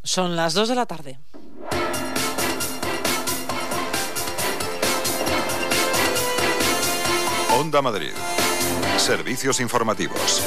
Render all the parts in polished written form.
Son las 2 de la tarde. Onda Madrid. Servicios informativos.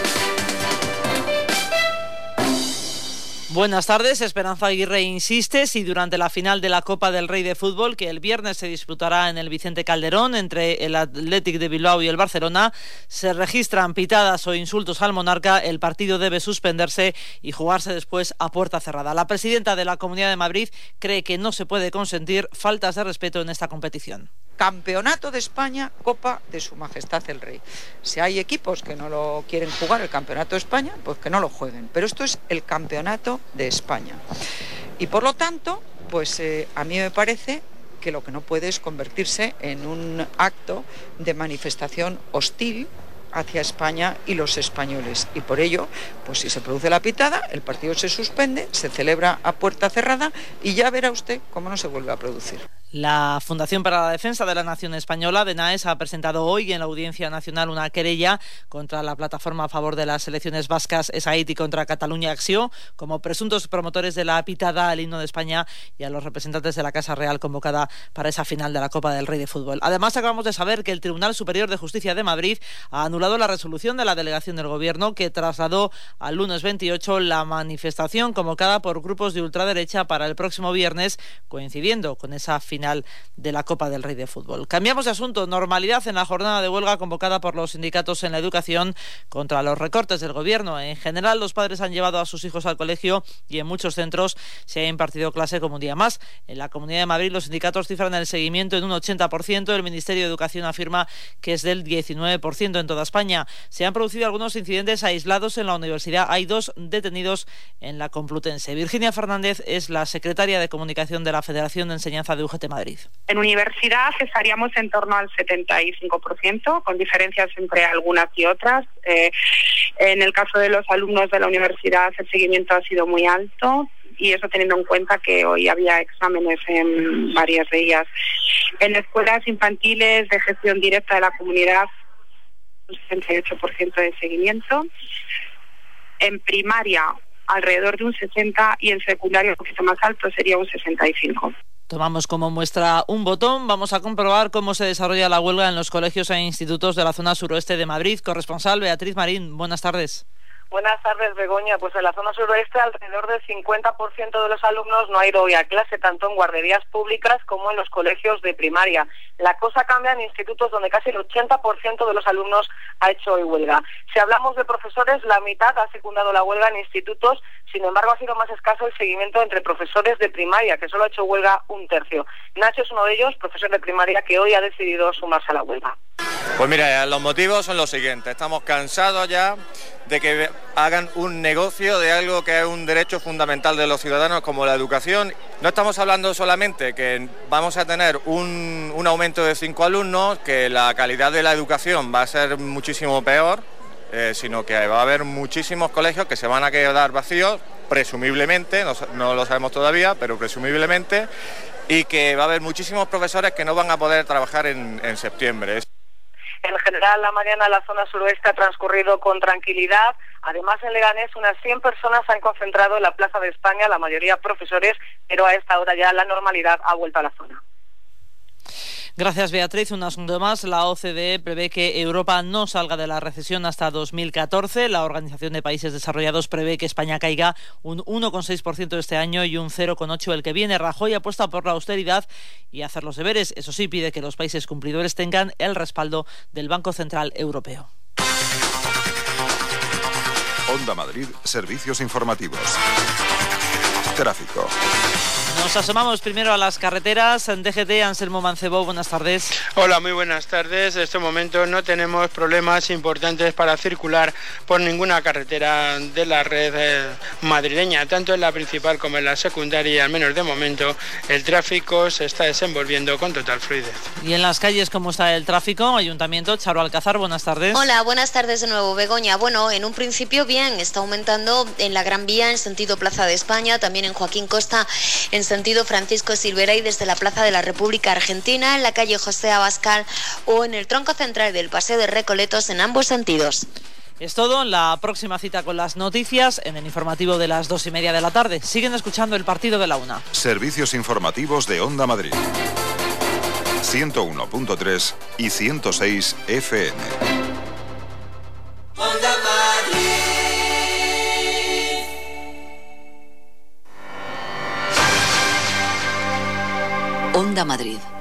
Buenas tardes. Esperanza Aguirre insiste si durante la final de la Copa del Rey de Fútbol, que el viernes se disputará en el Vicente Calderón entre el Athletic de Bilbao y el Barcelona, se registran pitadas o insultos al monarca, el partido debe suspenderse y jugarse después a puerta cerrada. La presidenta de la Comunidad de Madrid cree que no se puede consentir faltas de respeto en esta competición. Campeonato de España, Copa de Su Majestad el Rey. Si hay equipos que no lo quieren jugar, el Campeonato de España, pues que no lo jueguen. Pero esto es el Campeonato de España. Y por lo tanto, pues a mí me parece que lo que no puede es convertirse en un acto de manifestación hostil hacia España y los españoles. Y por ello, pues si se produce la pitada, el partido se suspende, se celebra a puerta cerrada y ya verá usted cómo no se vuelve a producir. La Fundación para la Defensa de la Nación Española, DENAES, ha presentado hoy en la Audiencia Nacional una querella contra la plataforma a favor de las selecciones vascas ESAIT y contra Cataluña Acció como presuntos promotores de la pitada al himno de España y a los representantes de la Casa Real convocada para esa final de la Copa del Rey de Fútbol. Además, acabamos de saber que el Tribunal Superior de Justicia de Madrid ha anulado la resolución de la delegación del Gobierno que trasladó al lunes 28 la manifestación convocada por grupos de ultraderecha para el próximo viernes, coincidiendo con esa final de la Copa del Rey de Fútbol. Cambiamos de asunto. Normalidad en la jornada de huelga convocada por los sindicatos en la educación contra los recortes del Gobierno. En general, los padres han llevado a sus hijos al colegio y en muchos centros se ha impartido clase como un día más. En la Comunidad de Madrid, los sindicatos cifran el seguimiento en un 80%. El Ministerio de Educación afirma que es del 19% en toda España. Se han producido algunos incidentes aislados en la universidad. Hay 2 detenidos en la Complutense. Virginia Fernández es la secretaria de Comunicación de la Federación de Enseñanza de UGT Madrid. En universidad estaríamos en torno al 75%, con diferencias entre algunas y otras. En el caso de los alumnos de la universidad, el seguimiento ha sido muy alto, y eso teniendo en cuenta que hoy había exámenes en varias de ellas. En escuelas infantiles de gestión directa de la comunidad, un 68% de seguimiento. En primaria, alrededor de un 60%, y en secundaria, un poquito más alto, sería un 65%. Tomamos como muestra un botón. Vamos a comprobar cómo se desarrolla la huelga en los colegios e institutos de la zona suroeste de Madrid. Corresponsal Beatriz Marín, buenas tardes. Buenas tardes, Begoña. Pues en la zona suroeste, alrededor del 50% de los alumnos no ha ido hoy a clase, tanto en guarderías públicas como en los colegios de primaria. La cosa cambia en institutos donde casi el 80% de los alumnos ha hecho hoy huelga. Si hablamos de profesores, la mitad ha secundado la huelga en institutos. Sin embargo, ha sido más escaso el seguimiento entre profesores de primaria, que solo ha hecho huelga un tercio. Nacho es uno de ellos, profesor de primaria, que hoy ha decidido sumarse a la huelga. Pues mira, los motivos son los siguientes. Estamos cansados ya de que hagan un negocio de algo que es un derecho fundamental de los ciudadanos como la educación. No estamos hablando solamente que vamos a tener un aumento de 5 alumnos, que la calidad de la educación va a ser muchísimo peor, sino que va a haber muchísimos colegios que se van a quedar vacíos, presumiblemente, no lo sabemos todavía, pero presumiblemente, y que va a haber muchísimos profesores que no van a poder trabajar en septiembre. En general, la mañana en la zona suroeste ha transcurrido con tranquilidad. Además, en Leganés, unas 100 personas se han concentrado en la Plaza de España, la mayoría profesores, pero a esta hora ya la normalidad ha vuelto a la zona. Gracias, Beatriz. Un asunto más. La OCDE prevé que Europa no salga de la recesión hasta 2014. La Organización de Países Desarrollados prevé que España caiga un 1,6% este año y un 0,8% el que viene. Rajoy apuesta por la austeridad y hacer los deberes. Eso sí, pide que los países cumplidores tengan el respaldo del Banco Central Europeo. Onda Madrid, servicios informativos. Tráfico. Nos asomamos primero a las carreteras. En DGT, Anselmo Mancebo, buenas tardes. Hola, muy buenas tardes. En este momento no tenemos problemas importantes para circular por ninguna carretera de la red madrileña, tanto en la principal como en la secundaria. Al menos de momento, el tráfico se está desenvolviendo con total fluidez. ¿Y en las calles cómo está el tráfico? Ayuntamiento, Charo Alcázar, buenas tardes. Hola, buenas tardes de nuevo, Begoña. Bueno, en un principio bien, está aumentando en la Gran Vía en sentido Plaza de España, también en Joaquín Costa en sentido Francisco Silvera y desde la Plaza de la República Argentina, en la calle José Abascal o en el tronco central del Paseo de Recoletos en ambos sentidos. Es todo. La próxima cita con las noticias en el informativo de las 2:30 de la tarde. Siguen escuchando el partido de la 1. Servicios informativos de Onda Madrid. 101.3 y 106 FM. Onda Madrid. Onda Madrid.